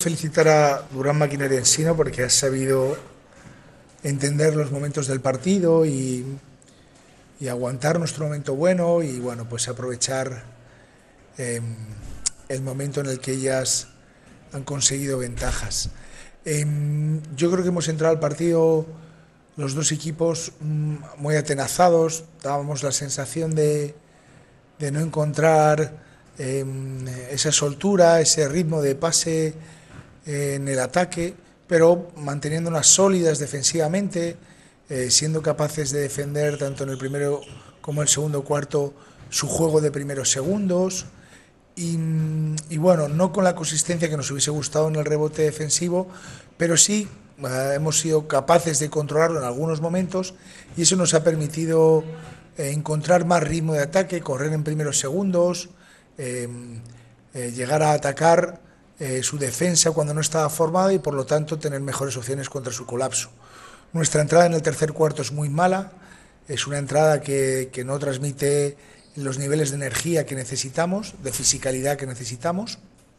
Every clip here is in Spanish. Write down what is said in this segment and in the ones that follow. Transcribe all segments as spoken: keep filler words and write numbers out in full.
Felicitar a Durán Maquinaria Ensino porque ha sabido entender los momentos del partido y, y aguantar nuestro momento bueno y bueno, pues aprovechar eh, el momento en el que ellas han conseguido ventajas. Eh, yo creo que hemos entrado al partido los dos equipos mm, muy atenazados, dábamos la sensación de, de no encontrar eh, esa soltura, ese ritmo de pase en el ataque, pero manteniéndonos sólidas defensivamente, eh, siendo capaces de defender tanto en el primero como en el segundo cuarto su juego de primeros segundos. Y, y bueno, no con la consistencia que nos hubiese gustado en el rebote defensivo, pero sí eh, hemos sido capaces de controlarlo en algunos momentos y eso nos ha permitido eh, encontrar más ritmo de ataque, correr en primeros segundos, eh, eh, llegar a atacar eh, su defensa cuando no estaba formada y por lo tanto tener mejores opciones contra su colapso. Nuestra entrada en el tercer cuarto es muy mala, es una entrada que, que no transmite los niveles de energía que necesitamos, de fisicalidad que necesitamos,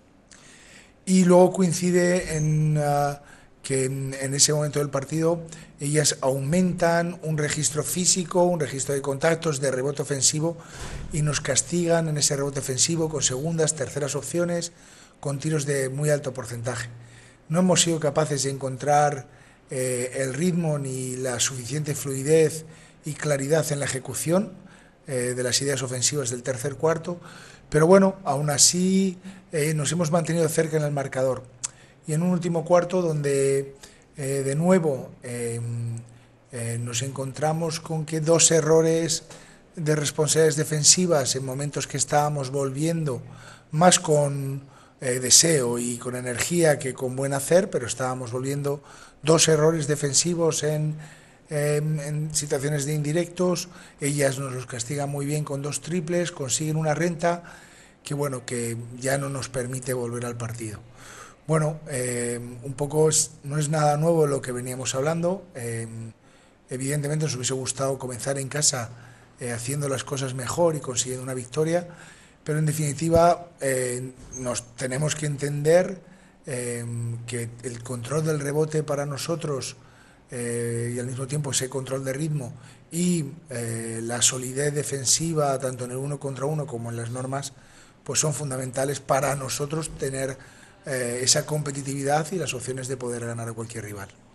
y luego coincide en uh, que en, en ese momento del partido ellas aumentan un registro físico, un registro de contactos, de rebote ofensivo y nos castigan en ese rebote ofensivo con segundas, terceras opciones, con tiros de muy alto porcentaje. No hemos sido capaces de encontrar eh, el ritmo ni la suficiente fluidez y claridad en la ejecución eh, de las ideas ofensivas del tercer cuarto, pero bueno, aún así eh, nos hemos mantenido cerca en el marcador. Y en un último cuarto donde eh, de nuevo eh, eh, nos encontramos con que dos errores de responsabilidades defensivas en momentos que estábamos volviendo más con eh, deseo y con energía que con buen hacer, pero estábamos volviendo dos errores defensivos en, eh, en situaciones de indirectos. Ellas nos los castigan muy bien con dos triples, consiguen una renta que bueno, que ya no nos permite volver al partido. Bueno, eh, un poco es, no es nada nuevo lo que veníamos hablando. Eh, evidentemente nos hubiese gustado comenzar en casa eh, haciendo las cosas mejor y consiguiendo una victoria, pero en definitiva eh, nos tenemos que entender eh, que el control del rebote para nosotros eh, y al mismo tiempo ese control de ritmo y eh, la solidez defensiva tanto en el uno contra uno como en las normas pues son fundamentales para nosotros tener eh, esa competitividad y las opciones de poder ganar a cualquier rival.